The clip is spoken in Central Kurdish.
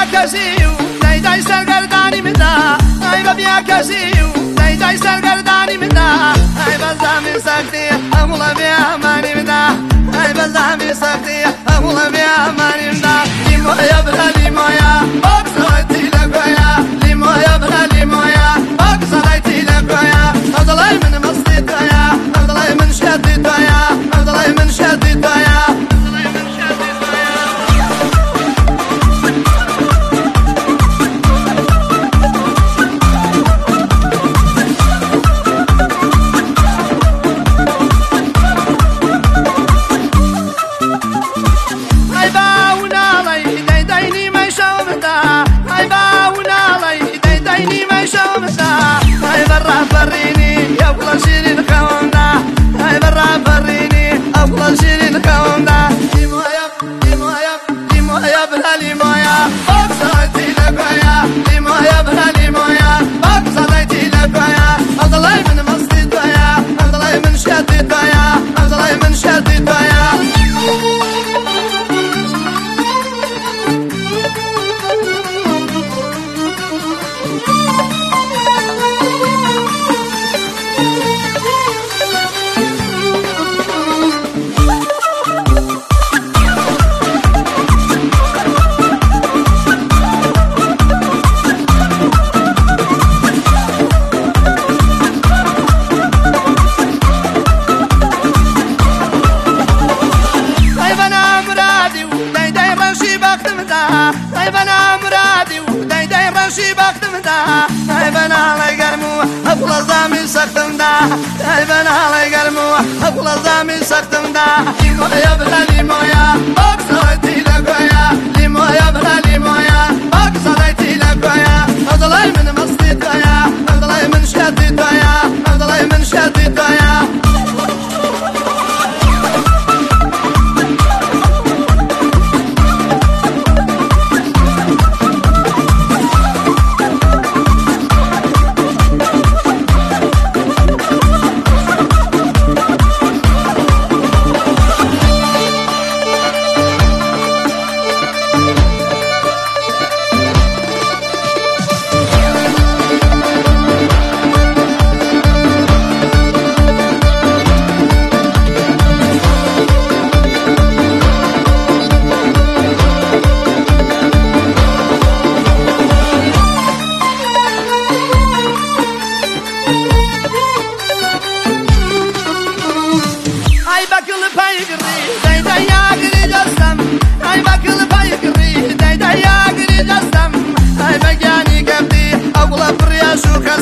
كسيو داي سرگردانی مدا ای بیا کسیو داي سرگردانی مدا ای بزامی سختی امولا بیا مانی مدا ای بزامی سختی امولا بیا مانی مدا لیمویا بلا لیمویا بکسایتی لگویا لیمویا بلا لیمویا بکسایتی لگویا افضلای من مستی تویا افضلای من شدی تویا افضلای من شدی تویا فريني يا ابو شيرين كوندا هاي برا فريني ابو شيرين كوندا ليمويا بلا ليمويا بكساتي لقايا ليمويا بلا ليمويا بكساتي لقايا افضلي من مصدي تويا افضلي من شدي تويا افضلي من شدي تويا ای بنا مرادی و دای رشی بختم دا ای بنا لگرمو ابل زامی سختم دا ای بنا لگرمو ابل زامی سختم دا لیمویا بلا لیمویا بکسایتی لگویا لیمویا بلا لیمویا بکسایتی لگویا افضلای من مستی تویا افضلای من شدی تویا افضلای من شدی تویا Ay,